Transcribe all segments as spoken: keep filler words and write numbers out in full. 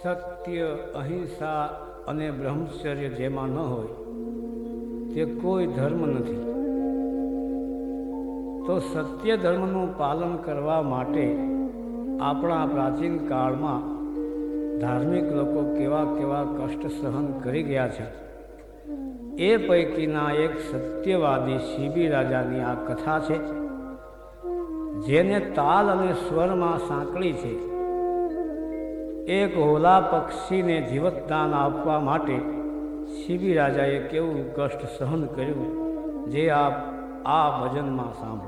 સત્ય, અહિંસા અને બ્રહ્મચર્ય જેમાં ન હોય તે કોઈ ધર્મ નથી. તો સત્ય ધર્મનું પાલન કરવા માટે આપણા પ્રાચીન કાળમાં ધાર્મિક લોકો કેવા કેવા કષ્ટ સહન કરી ગયા છે. એ પૈકીના એક સત્યવાદી શિબી રાજાની આ કથા છે, જેને તાલ અને સ્વરમાં સાંકળી છે. એક હોલા પક્ષીને જીવતદાન આપવા માટે શિબી રાજાએ કેવું કષ્ટ સહન કર્યું, જે આપ આ ભજનમાં સાંભળો.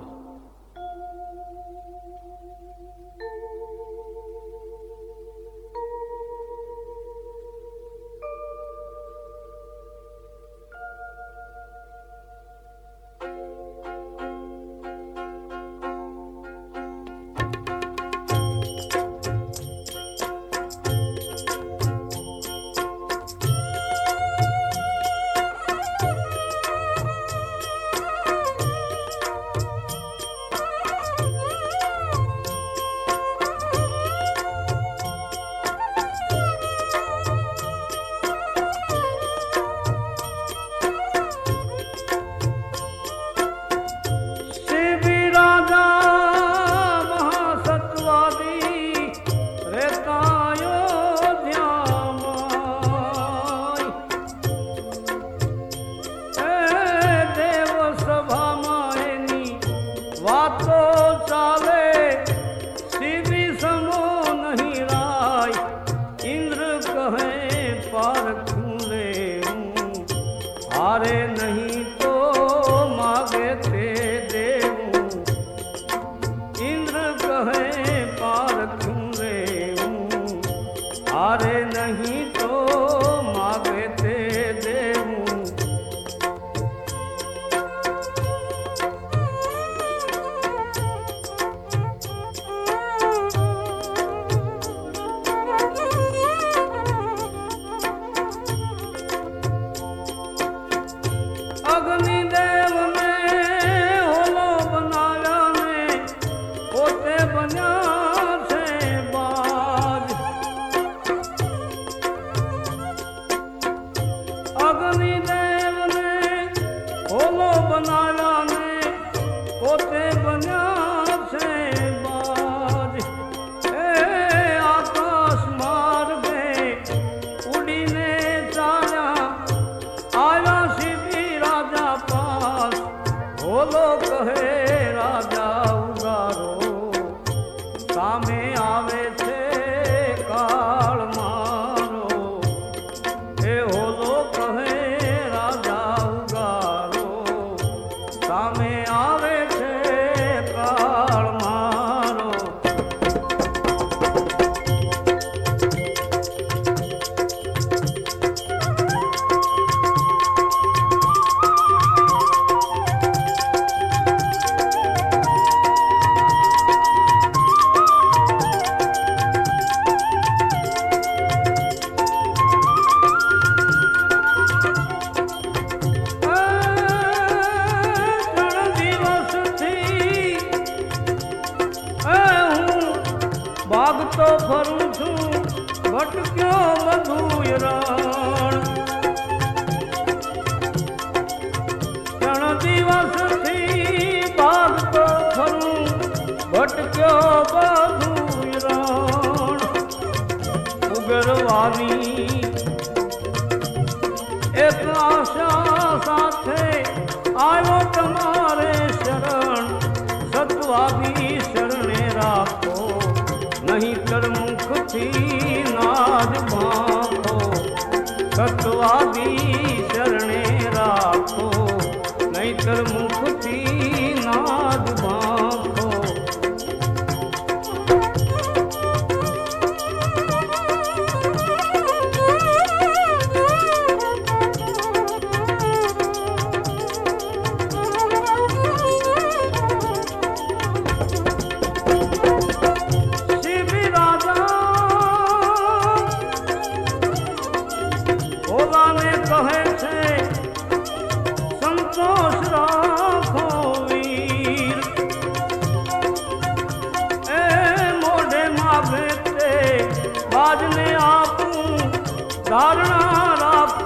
વાતો ચાલે સીધી સમો નહીં રાય, ઇન્દ્ર કહે પારખું લેવું, હારે નહીં તો માગે તે દેવું. ઇન્દ્ર કહે પારખું લેવું, હારે નહીં તો માગે તે દેવું. પોતે બન્યા છે બાજ. એ આકાશ માર્ગે ઉડીને ચાલ્યા, આવ્યા સીધી રાજા પાસ. બોલો કહે રાજા ઉગારો, સામે આવે છે કાળ મારો. એ હોલો કહે રાજા ઉગારો, સામે આવે ભાગતો ફરું છું, ભટક્યો બધું રણ. ત્રણ દિવસથી ભાગતો ફરું, ભટક્યો બધું રણ. ઉગરવાની એક આશા સાથે આવ્યો તમારે શરણ. સત્વાદી શરણે રાખો, નહીતર મુખથી નાદ ભાંખો. સત્વાદી શરણે રાખો, નહીતર મુખથી નાદ ભાંખો. કહે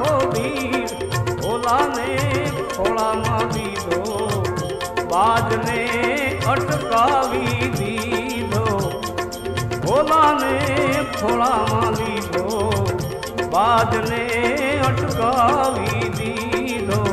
રાખો ધીર ભોલાને ખોળામાં દીધો બાજને અટકાવી દીધો ભોલાને ખોળામાં લીધો બાજને અટકાવી દીધો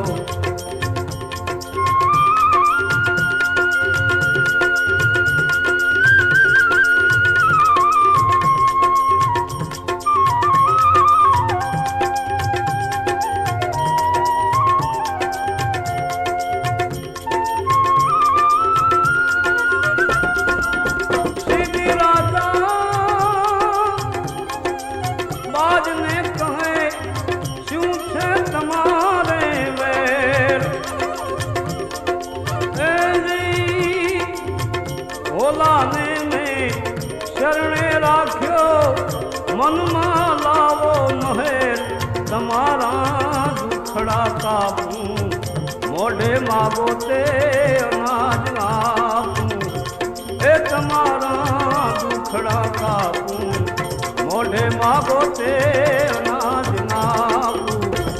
ભોલાને મેં શરણે રાખ્યો મનમાં લાવો મહેર તમારા દુખડા કાપું મોઢે માગો તે અનાજ આપું એ તમારા દુખડા કાપું મોઢે માગો તે અનાજ આપું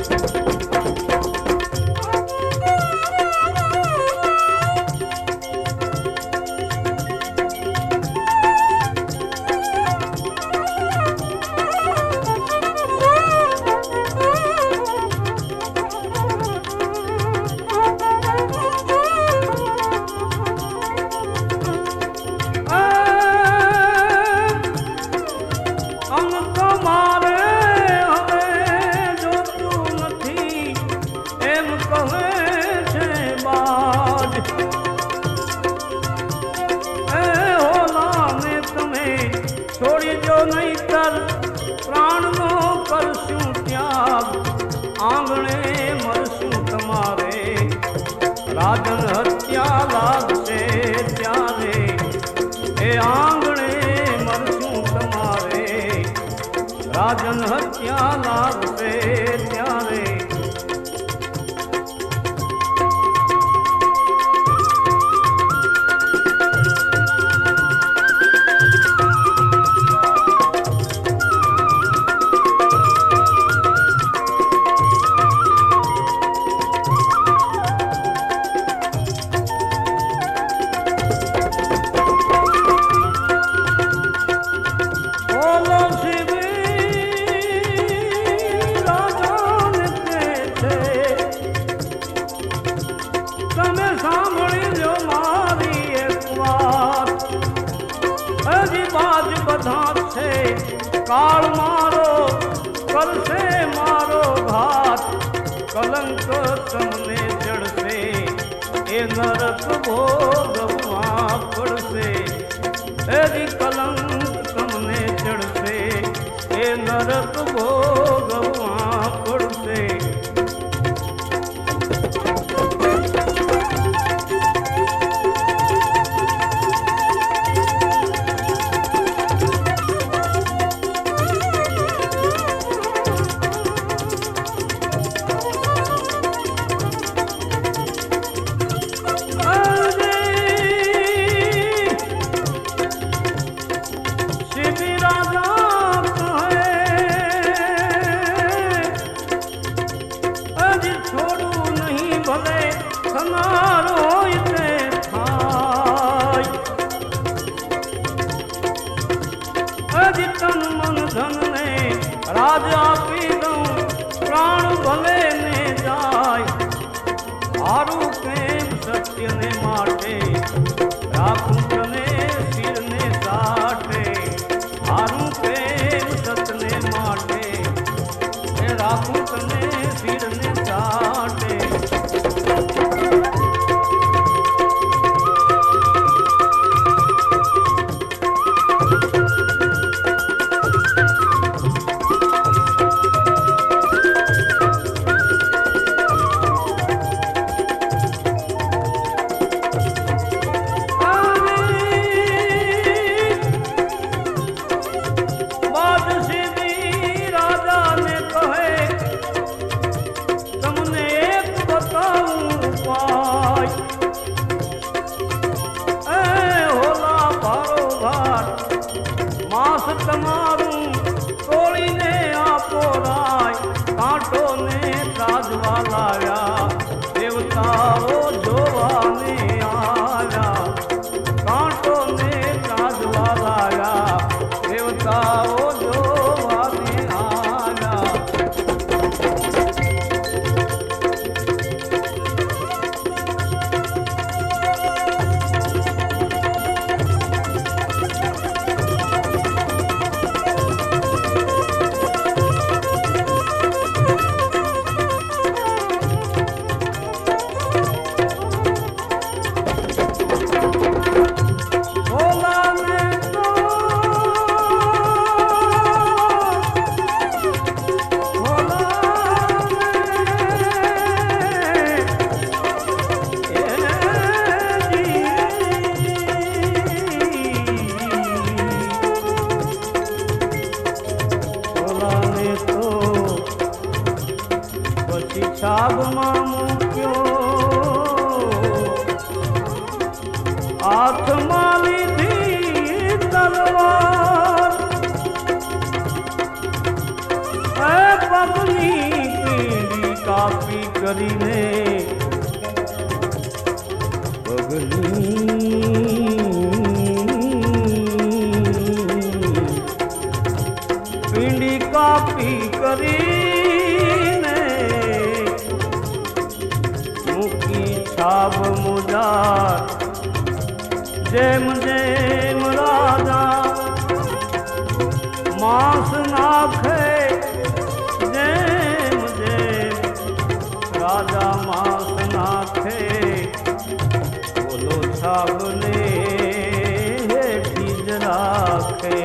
છોડી જો નહીતર પ્રાણનો કરશું ત્યાગ આંગણે મરશું તમારે રાજન હત્યા લાગશે ત્યારે એ આંગણે મરશું તમારે રાજન હત્યા લાગશે ત્યારે કાળ મારો કરશે મારો ઘાત કલંક તમને ચડશે એ નરક ભોગવવા પડશે એની કલંક તમને ચડશે એ નરક ભોગવવા પડશે Hare કાંટો ને સાજવા લાવ્યા દેવતાઓ જોવાને આવ્યા કાંટો ને સાજવા લાવ્યા દેવતાઓ જોવાને આવ્યા છાબમાં મૂક્યો હાથમાં લીધી તલવાર એ પગની પીડી કાપી કરીને પગની પીડી કાપી કરી છાબ મુજાર જેમ જેમ રાજા માંસ નાખે જેમ જેમ રાજા માંસ નાખે બોલો છાબને હેઠી જ રાખે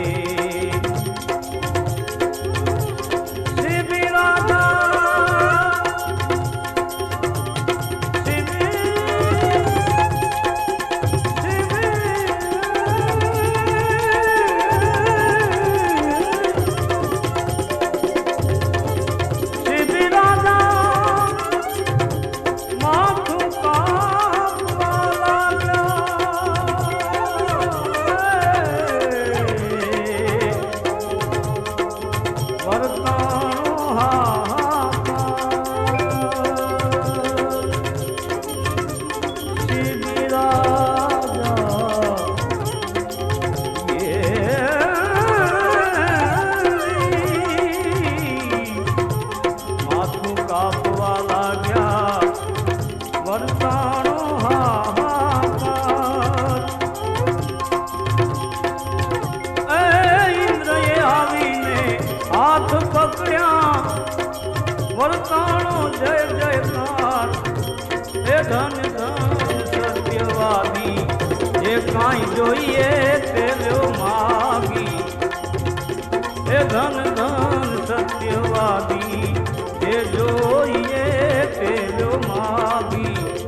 વરતાણો જય જયકાર હે ધન ધન સત્યવાદી જે કાંઈ જોઈએ તે લ્યો માગી હે ધન ધન સત્યવાદી જે જોઈએ તે લ્યો માગી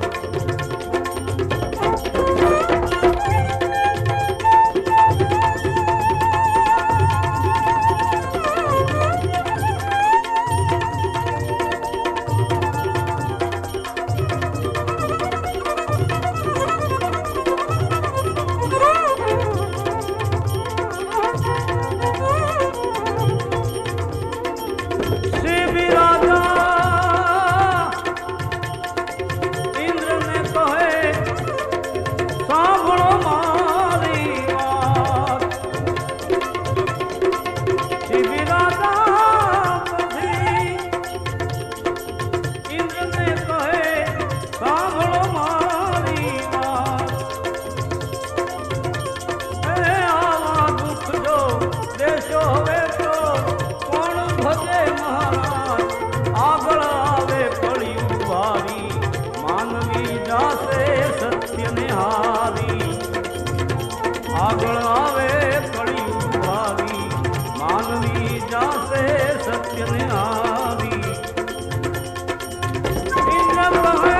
આગળ આવે કળિયુગ ભાવી માનવી જાસે સત્યને આવી ઇન્દ્ર કહે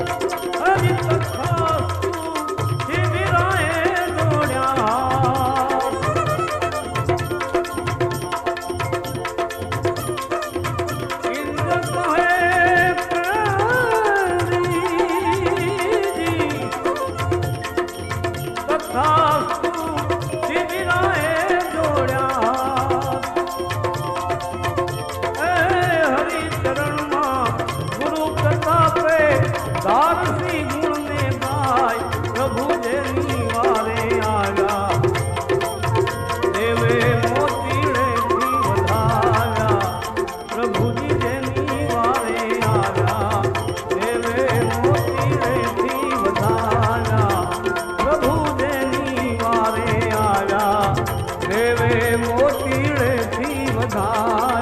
હરિ કથા શિબિરાએ દોડ્યા મોતીડેથી વધારે